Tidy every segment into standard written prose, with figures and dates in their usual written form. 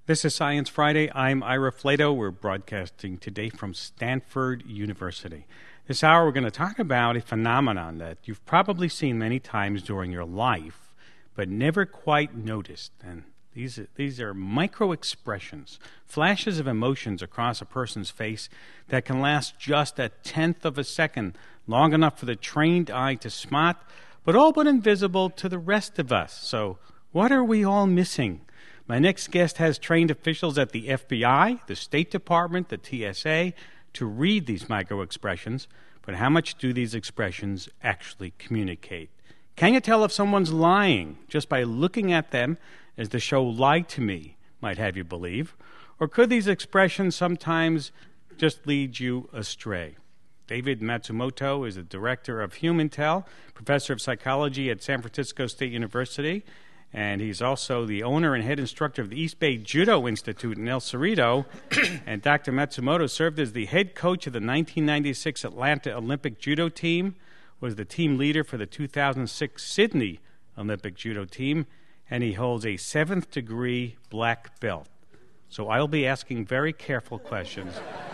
This is Science Friday. I'm Ira Flato. We're broadcasting today from Stanford University. This hour we're going to talk about a phenomenon that you've probably seen many times during your life, but never quite noticed. And these are micro-expressions, flashes of emotions across a person's face that can last just a tenth of a second, long enough for the trained eye to spot, but all but invisible to the rest of us. So what are we all missing? My next guest has trained officials at the FBI, the State Department, the TSA, to read these micro-expressions, but how much do these expressions actually communicate? Can you tell if someone's lying just by looking at them, as the show Lie to Me might have you believe? Or could these expressions sometimes just lead you astray? David Matsumoto is the director of HumanTel, professor of psychology at San Francisco State University, and he's also the owner and head instructor of the East Bay Judo Institute in El Cerrito. And Dr. Matsumoto served as the head coach of the 1996 Atlanta Olympic Judo team, was the team leader for the 2006 Sydney Olympic Judo team, and he holds a 7th degree black belt. So I'll be asking very careful questions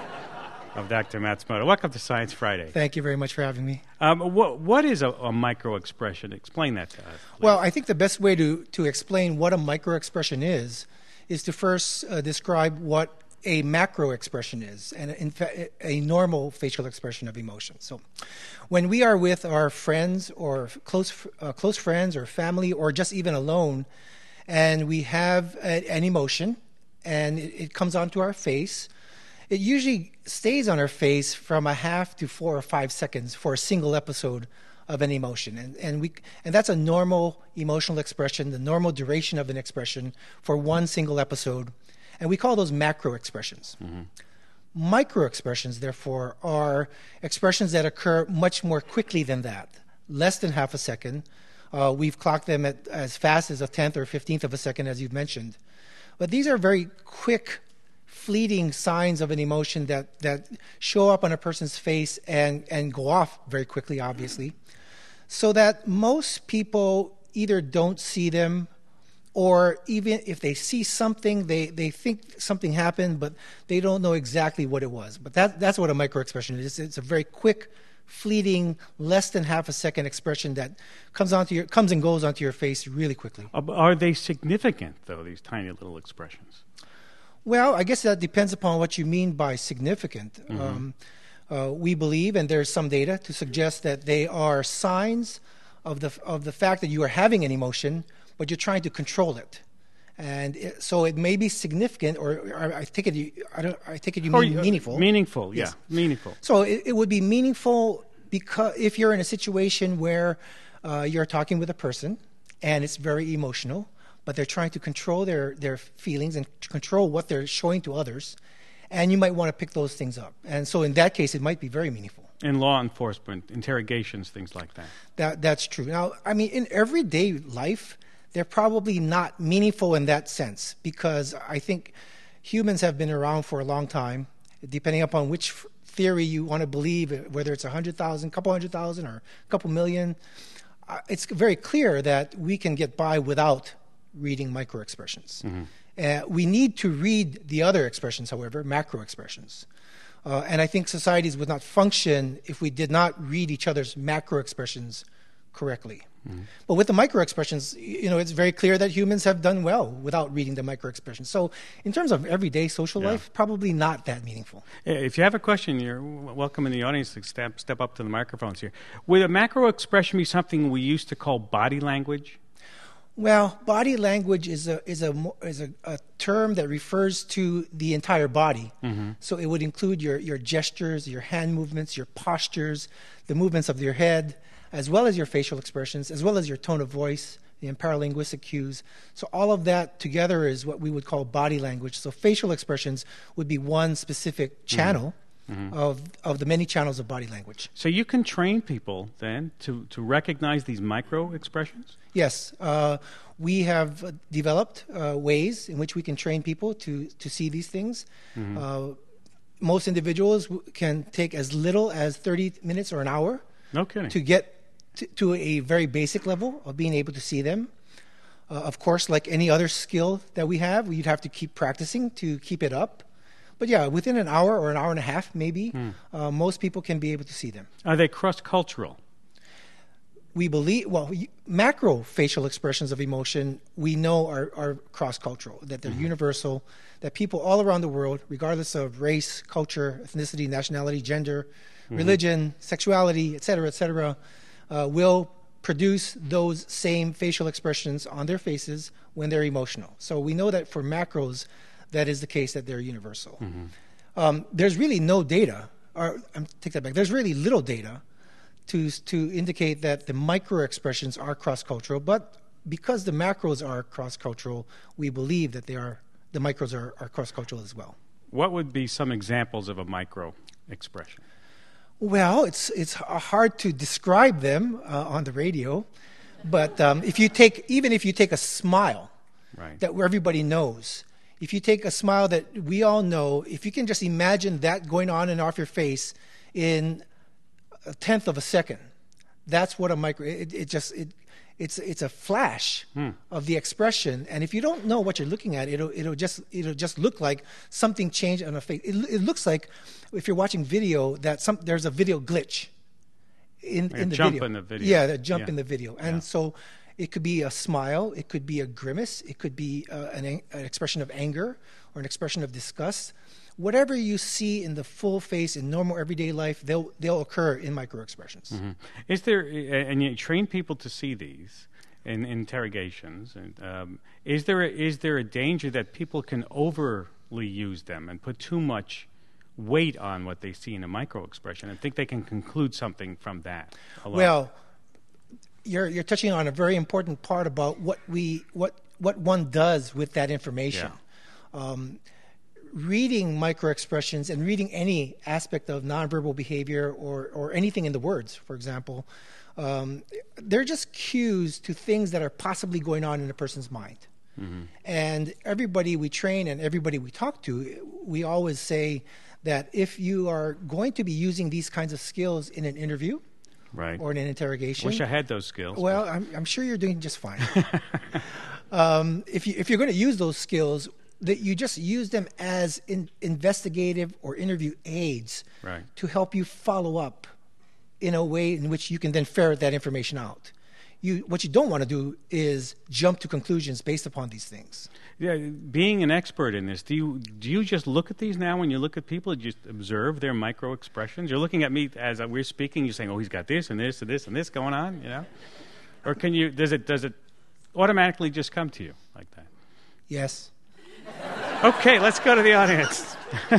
of Dr. Matsumoto. Welcome to Science Friday. Thank you very much for having me. What is a micro-expression? Explain that to us, please. Well, I think the best way to explain what a micro-expression is to first describe what a macro-expression is, and in fact, a normal facial expression of emotion. So when we are with our friends or close friends or family or just even alone, and we have an emotion, and it comes onto our face, it usually stays on our face from a half to 4 or 5 seconds for a single episode of an emotion. And that's a normal emotional expression, the normal duration of an expression for one single episode. And we call those macro expressions. Mm-hmm. Micro expressions, therefore, are expressions that occur much more quickly than that, less than half a second. We've clocked them at as fast as a 10th or 15th of a second, as you've mentioned. But these are very quick, fleeting signs of an emotion that show up on a person's face and go off very quickly, obviously, so that most people either don't see them, or even if they see something, they think something happened, but they don't know exactly what it was. But that's what a micro-expression is. It's a very quick, fleeting, less than half a second expression that comes and goes onto your face really quickly. Are they significant, though, these tiny little expressions? Well, I guess that depends upon what you mean by significant. Mm-hmm. We believe, and there's some data to suggest that they are signs of the fact that you are having an emotion, but you're trying to control it, and so it may be significant, or I take it you mean meaningful. Meaningful, yes. Yeah, meaningful. So it would be meaningful because if you're in a situation where you're talking with a person and it's very emotional, but they're trying to control their feelings and control what they're showing to others, and you might want to pick those things up. And so in that case, it might be very meaningful. In law enforcement, interrogations, things like that. That's true. Now, I mean, in everyday life, they're probably not meaningful in that sense, because I think humans have been around for a long time, depending upon which theory you want to believe, whether it's 100,000, couple 100,000, or a couple million. It's very clear that we can get by without reading micro expressions. Mm-hmm. We need to read the other expressions, however, macro expressions. And I think societies would not function if we did not read each other's macro expressions correctly. Mm-hmm. But with the micro expressions, it's very clear that humans have done well without reading the micro expressions. So in terms of everyday social life, probably not that meaningful. If you have a question, you're welcome in the audience to step up to the microphones here. Would a macro expression be something we used to call body language? Well, body language is a term that refers to the entire body. Mm-hmm. So it would include your gestures, your hand movements, your postures, the movements of your head, as well as your facial expressions, as well as your tone of voice, the paralinguistic cues. So all of that together is what we would call body language. So facial expressions would be one specific channel of the many channels of body language. So you can train people then to recognize these micro expressions? Yes. We have developed ways in which we can train people to see these things. Mm-hmm. Most individuals can take as little as 30 minutes or an hour to get to a very basic level of being able to see them. Of course, like any other skill that we have, you'd have to keep practicing to keep it up. But yeah, within an hour or an hour and a half, maybe, most people can be able to see them. Are they cross-cultural? We believe, macro facial expressions of emotion we know are cross-cultural, that they're universal, that people all around the world, regardless of race, culture, ethnicity, nationality, gender, religion, sexuality, et cetera, will produce those same facial expressions on their faces when they're emotional. So we know that for macros, that is the case, that they're universal. There's really no data, or take that back, there's really little data to indicate that the micro expressions are cross-cultural, but because the macros are cross-cultural, we believe that the micros are cross-cultural as well. What would be some examples of a micro expression? Well, it's hard to describe them on the radio, but if you take a smile, right, that everybody knows, if you take a smile that we all know, if you can just imagine that going on and off your face in a tenth of a second, that's what a micro. It's a flash of the expression, and if you don't know what you're looking at, it'll just look like something changed on a face. It looks like, if you're watching video, that there's a video glitch in the video. In the video. Yeah, that jump in the video, and so it could be a smile, it could be a grimace, it could be an expression of anger or an expression of disgust. Whatever you see in the full face in normal everyday life, they'll occur in microexpressions. Is there, and you train people to see these in interrogations, and is there a danger that people can overly use them and put too much weight on what they see in a microexpression and think they can conclude something from that alone? Well, you're touching on a very important part about what one does with that information. Yeah. Reading microexpressions and reading any aspect of nonverbal behavior or anything in the words, for example, they're just cues to things that are possibly going on in a person's mind. And everybody we train and everybody we talk to, we always say that if you are going to be using these kinds of skills in an interview, right, or in an interrogation. Wish I had those skills. Well, I'm sure you're doing just fine. If you're going to use those skills, that you just use them as investigative or interview aids, right, to help you follow up in a way in which you can then ferret that information out. What you don't want to do is jump to conclusions based upon these things. Yeah, being an expert in this, do you just look at these now when you look at people? Do you just observe their micro expressions? You're looking at me as we're speaking. You're saying, "Oh, he's got this and this and this and this going on," you know? Or can you? Does it automatically just come to you like that? Yes. Okay, let's go to the audience.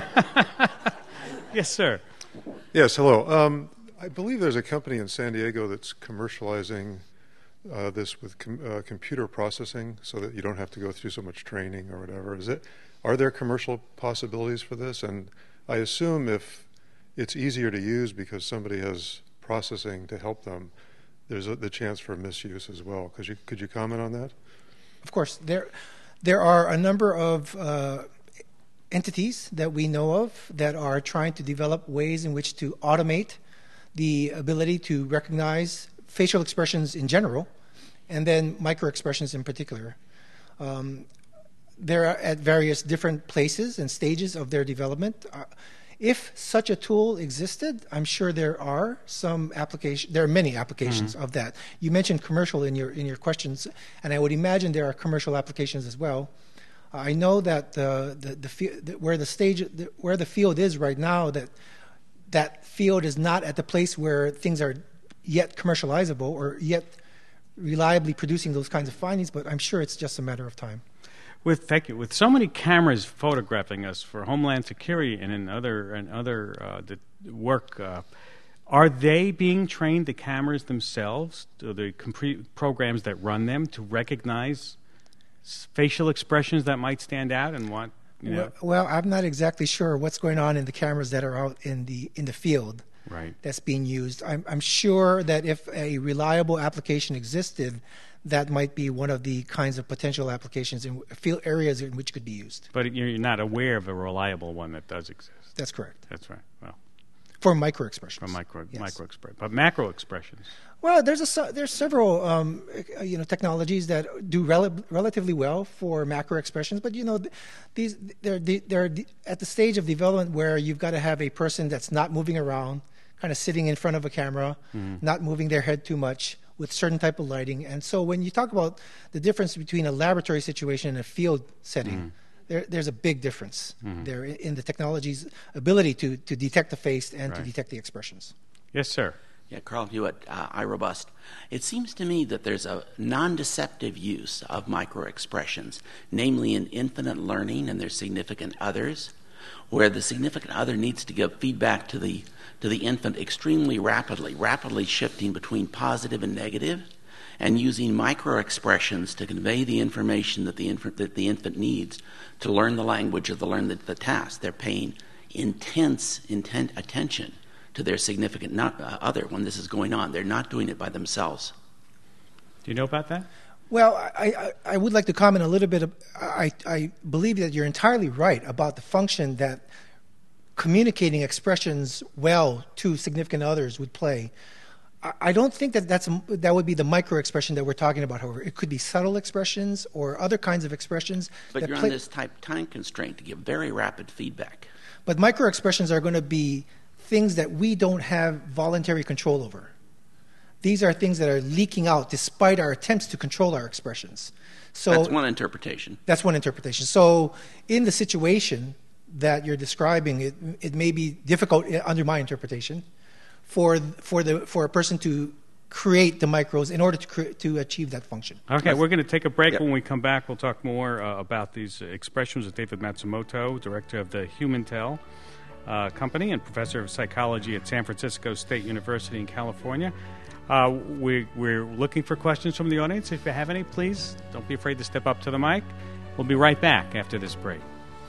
Yes, sir. Yes, hello. I believe there's a company in San Diego that's commercializing this with computer processing, so that you don't have to go through so much training or whatever. Are there commercial possibilities for this? And I assume if it's easier to use because somebody has processing to help them, there's the chance for misuse as well. Could you comment on that? Of course, there are a number of entities that we know of that are trying to develop ways in which to automate the ability to recognize facial expressions in general, and then micro-expressions in particular. They're at various different places and stages of their development. If such a tool existed, I'm sure there are many applications of that. You mentioned commercial in your questions, and I would imagine there are commercial applications as well. I know that where the field is right now, that field is not at the place where things are yet commercializable or yet reliably producing those kinds of findings, but I'm sure it's just a matter of time. Thank you. With so many cameras photographing us for Homeland Security and in other work, are they being trained, the cameras themselves, the programs that run them, to recognize facial expressions that might stand out and what? Well, I'm not exactly sure what's going on in the cameras that are out in the field, right, that's being used. I'm sure that if a reliable application existed, that might be one of the kinds of potential applications in field areas in which could be used. But you're not aware of a reliable one that does exist. That's correct. That's right. Well, for micro expressions. For micro expressions, but macro expressions. Well, there's several technologies that do relatively well for macro expressions, but they're at the stage of development where you've got to have a person that's not moving around, kind of sitting in front of a camera, not moving their head too much, with certain type of lighting. And so when you talk about the difference between a laboratory situation and a field setting, there's a big difference there in the technology's ability to detect the face and to detect the expressions. Yes, sir. Yeah, Carl Hewitt, iRobust. It seems to me that there's a non-deceptive use of microexpressions, namely in infinite learning and their significant others, where the significant other needs to give feedback to the infant extremely rapidly shifting between positive and negative, and using microexpressions to convey the information that the infant needs to learn the language or to learn the task. They're paying intense attention to their significant other when this is going on. They're not doing it by themselves. Do you know about that? Well, I would like to comment a little bit. I believe that you're entirely right about the function that communicating expressions well to significant others would play. I don't think that would be the micro expression that we're talking about, however. It could be subtle expressions or other kinds of expressions. But you're on this time constraint to give very rapid feedback. But micro expressions are going to be things that we don't have voluntary control over. These are things that are leaking out despite our attempts to control our expressions. So that's one interpretation. That's one interpretation. So in the situation that you're describing, it may be difficult under my interpretation for a person to create the micros in order to achieve that function. Okay, we're going to take a break. Yep. When we come back, we'll talk more about these expressions with David Matsumoto, director of the HumanTel company and professor of psychology at San Francisco State University in California. We're looking for questions from the audience. If you have any, please don't be afraid to step up to the mic. We'll be right back after this break.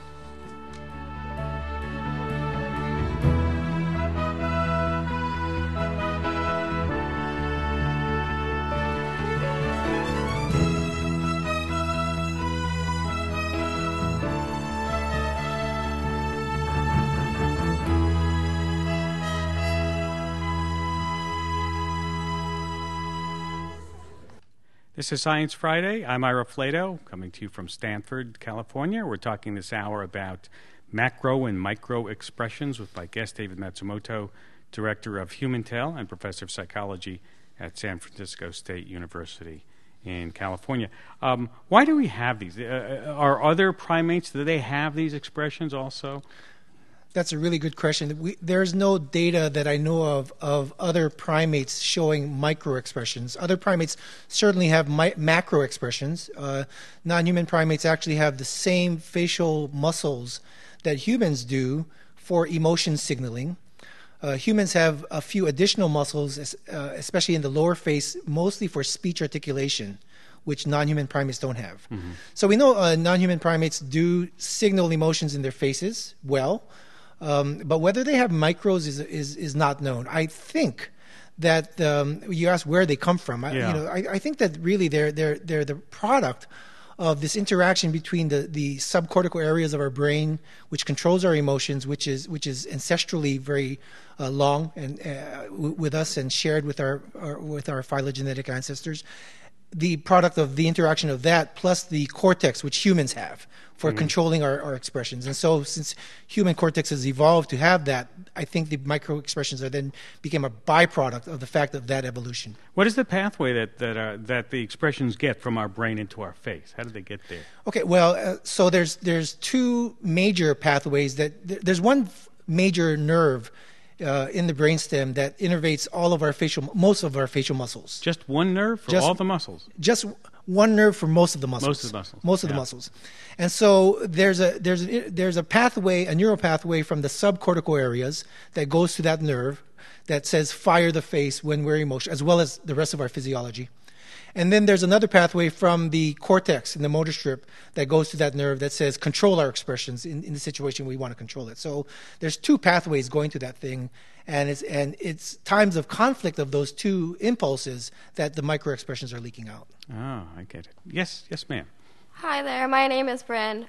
This is Science Friday. I'm Ira Flato, coming to you from Stanford, California. We're talking this hour about macro and micro expressions with my guest, David Matsumoto, director of HumanTel and professor of psychology at San Francisco State University in California. Why do we have these? Are other primates, do they have these expressions also? That's a really good question. There's no data that I know of other primates showing micro expressions. Other primates certainly have macro expressions. Non-human primates actually have the same facial muscles that humans do for emotion signaling. Humans have a few additional muscles, especially in the lower face, mostly for speech articulation, which non-human primates don't have. Mm-hmm. So we know non-human primates do signal emotions in their faces well. But whether they have micros is not known. I think that you asked where they come from. I think that really they're the product of this interaction between the subcortical areas of our brain, which controls our emotions, which is ancestrally very long and with us and shared with our phylogenetic ancestors. The product of the interaction of that plus the cortex, which humans have for controlling our expressions. And so since human cortex has evolved to have that, I think the micro expressions then became a byproduct of the fact of that evolution. What is the pathway that the expressions get from our brain into our face? How do they get there? Okay, well, so there's two major pathways. There's one major nerve in the brainstem that innervates most of our facial muscles. Just one nerve for all the muscles? Just one nerve for most of the muscles. Most of the muscles. And so there's a pathway, a neural pathway from the subcortical areas that goes to that nerve that says fire the face when we're emotional, as well as the rest of our physiology. And then there's another pathway from the cortex in the motor strip that goes to that nerve that says control our expressions in the situation we want to control it. So there's two pathways going to that thing, and it's times of conflict of those two impulses that the micro expressions are leaking out. Oh, I get it. Yes, ma'am. Hi there, my name is Bryn.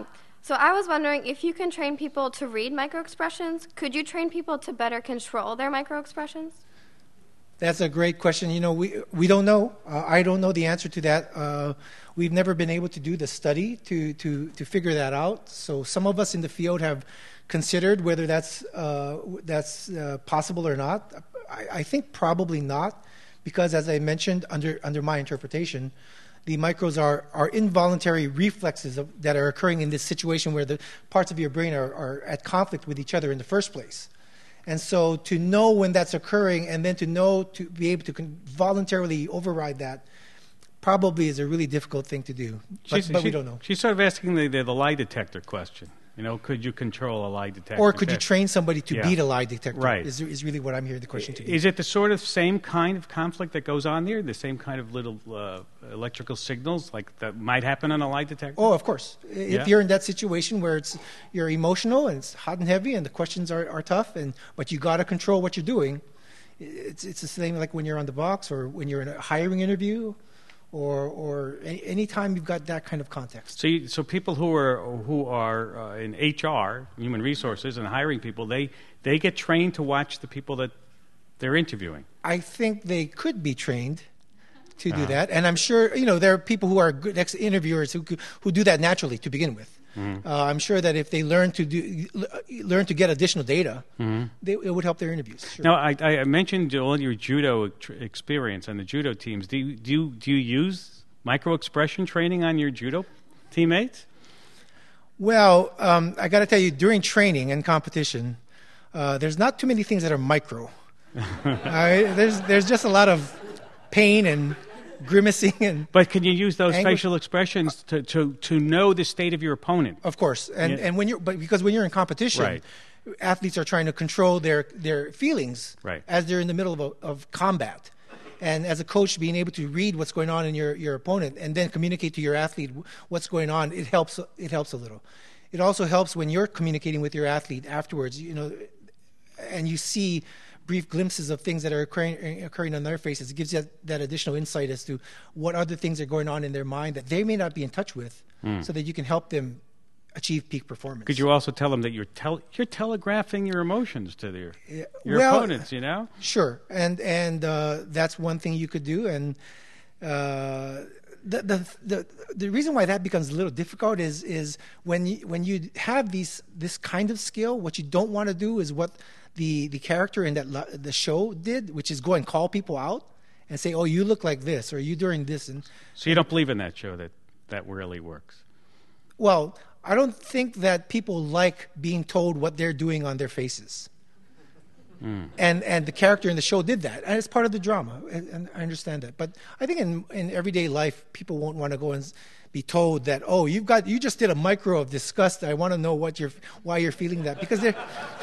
So I was wondering if you can train people to read micro expressions, could you train people to better control their micro expressions? That's a great question. You know, we don't know. I don't know the answer to that. We've never been able to do the study to figure that out. So some of us in the field have considered whether that's possible or not. I think probably not, because as I mentioned, under my interpretation, the micros are involuntary reflexes that are occurring in this situation where the parts of your brain are at conflict with each other in the first place. And so to know when that's occurring and then to be able to voluntarily override that probably is a really difficult thing to do. But we don't know. She's sort of asking the lie detector question. You know, could you control a lie detector? Or could you train somebody to beat a lie detector? Right. Is really what I'm hearing the question to be. Is it the sort of same kind of conflict that goes on there? The same kind of little electrical signals like that might happen on a lie detector? Oh, of course. If you're in that situation where you're emotional and it's hot and heavy and the questions are tough, but you got to control what you're doing, it's the same like when you're on the box or when you're in a hiring interview. Or any time you've got that kind of context. So people who are in HR, human resources, and hiring people, they get trained to watch the people that they're interviewing. I think they could be trained to do that, and I'm sure there are people who are good interviewers who do that naturally to begin with. Mm-hmm. I'm sure that if they learn to get additional data, it would help their interviews. Sure. Now, I mentioned all your judo experience and the judo teams. Do you use micro-expression training on your judo teammates? Well, I got to tell you, during training and competition, there's not too many things that are micro. There's just a lot of pain and grimacing but can you use those facial expressions to know the state of your opponent? Of course, and because when you're in competition, right. Athletes are trying to control their feelings right. as they're in the middle of combat, and as a coach, being able to read what's going on in your opponent and then communicate to your athlete what's going on, it helps a little. It also helps when you're communicating with your athlete afterwards, and you see brief glimpses of things that are occurring on their faces. It gives you that additional insight as to what other things are going on in their mind that they may not be in touch with, so that you can help them achieve peak performance. Could you also tell them that you're telegraphing your emotions to your opponents? Sure, and that's one thing you could do. And the reason why that becomes a little difficult is when you have this kind of skill, what you don't want to do is what the character in the show did, which is go and call people out and say, "Oh, you look like this," or "You doing this." And so you don't believe in that show that really works? Well, I don't think that people like being told what they're doing on their faces. And the character in the show did that, and it's part of the drama, and I understand that. But I think in everyday life, people won't want to go and be told that, "Oh, you just did a micro of disgust. I want to know why you're feeling that," because they're.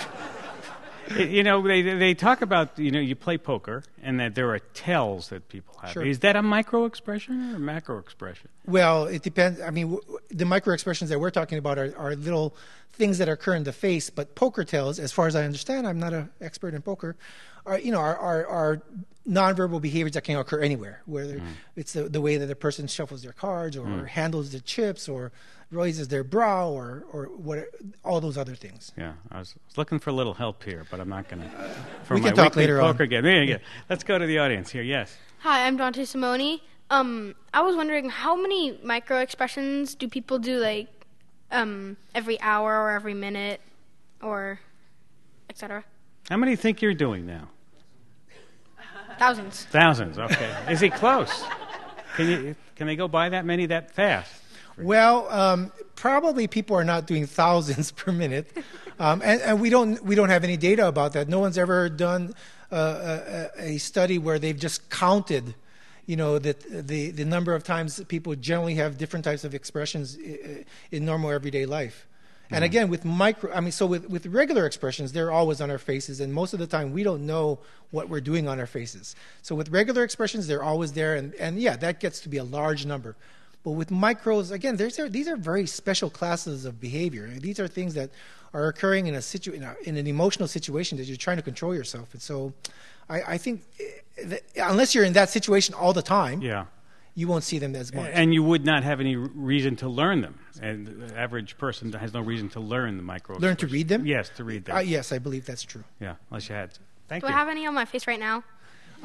They talk about, you play poker and that there are tells that people have. Sure. Is that a micro expression or a macro expression? Well, it depends. I mean, the micro expressions that we're talking about are little things that occur in the face, but poker tells, as far as I understand, I'm not an expert in poker, are nonverbal behaviors that can occur anywhere, whether it's the way that a person shuffles their cards or handles the chips or raises their brow or what, all those other things. Yeah, I was looking for a little help here, but I'm not going to. We can talk later on. Poker game. There you go. Let's go to the audience here. Yes. Hi, I'm Dante Simone. I was wondering, how many micro expressions do people do, like every hour or every minute, or etc.? How many think you're doing now? Thousands. Thousands. Okay. Is he close? Can they go by that many that fast? Well, probably people are not doing thousands per minute, and we don't have any data about that. No one's ever done a study where they've just counted, that the number of times that people generally have different types of expressions in normal everyday life. And again, with with regular expressions, they're always on our faces, and most of the time we don't know what we're doing on our faces. So with regular expressions, they're always there, and yeah, that gets to be a large number. But with micros, again, these are very special classes of behavior. These are things that are occurring in in an emotional situation that you're trying to control yourself. And so I think that unless you're in that situation all the time, you won't see them as much. And you would not have any reason to learn them. And the average person has no reason to learn the micro. Learn to read them? Yes, to read them. Yes, I believe that's true. Yeah, unless you had to. Thank you. Do I have any on my face right now?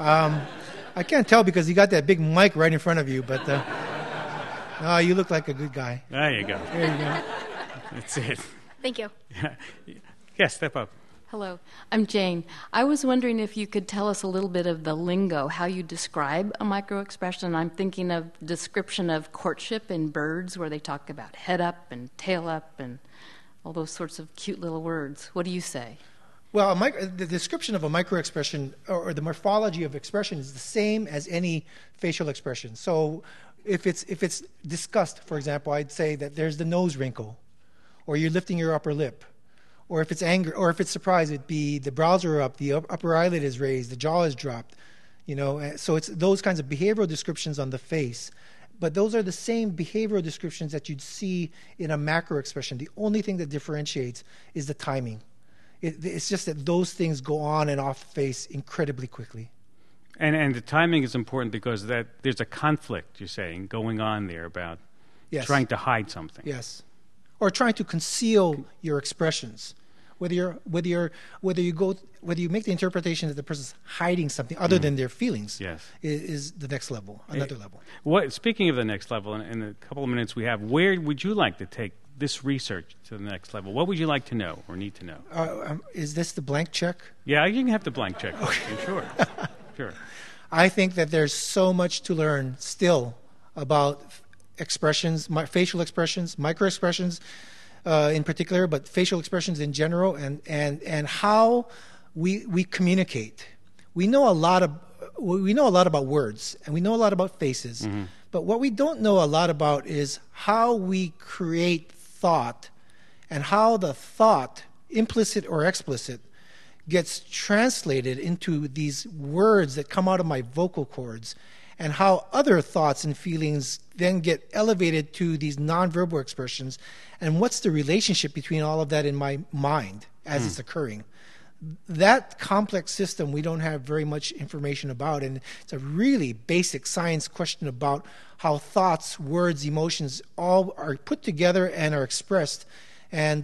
I can't tell because you got that big mic right in front of you, but no, you look like a good guy. There you go. There you go. That's it. Thank you. Yes, step up. Hello, I'm Jane. I was wondering if you could tell us a little bit of the lingo, how you describe a microexpression. I'm thinking of description of courtship in birds where they talk about head up and tail up and all those sorts of cute little words. What do you say? Well, the description of a microexpression or the morphology of expression is the same as any facial expression. So if it's disgust, for example, I'd say that there's the nose wrinkle, or you're lifting your upper lip. Or if it's anger, or if it's surprise, it'd be the brows are up, the upper eyelid is raised, the jaw is dropped. So it's those kinds of behavioral descriptions on the face. But those are the same behavioral descriptions that you'd see in a macro expression. The only thing that differentiates is the timing. It's just that those things go on and off the face incredibly quickly. And the timing is important because there's a conflict, you're saying, going on there about trying to hide something. Yes. Or trying to conceal your expressions. Whether you make the interpretation that the person's hiding something other than their feelings, is the next level, another level. Speaking of the next level, in a couple of minutes we have, where would you like to take this research to the next level? What would you like to know or need to know? Is this the blank check? Yeah, you can have the blank check. Okay. Sure. I think that there's so much to learn still about expressions, facial expressions, microexpressions, in particular, but facial expressions in general, and how we communicate. We know a lot about words, and we know a lot about faces. Mm-hmm. But what we don't know a lot about is how we create thought, and how the thought, implicit or explicit, gets translated into these words that come out of my vocal cords, and how other thoughts and feelings then get elevated to these nonverbal expressions, and what's the relationship between all of that in my mind as it's occurring. That complex system we don't have very much information about, and it's a really basic science question about how thoughts, words, emotions all are put together and are expressed. And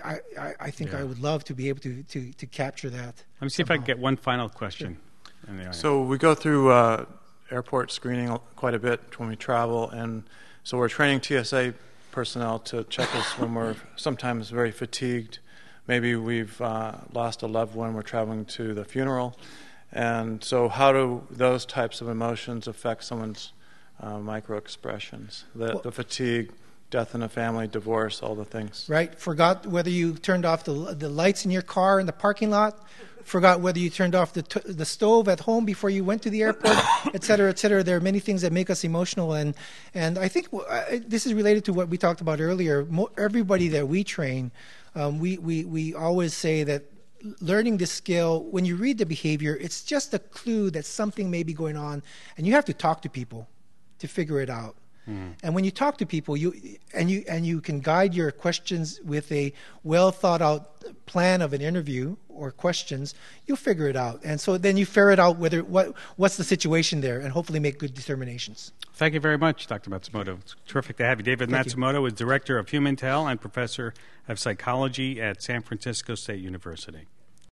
I think I would love to be able to capture that. Let me see if I can get one final question. Sure. So we go through airport screening quite a bit when we travel, and so we're training TSA personnel to check us when we're sometimes very fatigued. Maybe we've lost a loved one, we're traveling to the funeral. And so how do those types of emotions affect someone's microexpressions? The fatigue, death in a family, divorce, all the things. Right. Forgot whether you turned off the lights in your car in the parking lot. Forgot whether you turned off the stove at home before you went to the airport, et cetera, et cetera. There are many things that make us emotional, and I think this is related to what we talked about earlier. Everybody that we train, we always say that learning this skill, when you read the behavior, it's just a clue that something may be going on, and you have to talk to people to figure it out. And when you talk to people, you can guide your questions with a well thought out plan of an interview or questions, you'll figure it out. And so then you ferret out what's the situation there, and hopefully make good determinations. Thank you very much, Dr. Matsumoto. It's terrific to have you. David Matsumoto is Director of HumanTel and Professor of Psychology at San Francisco State University.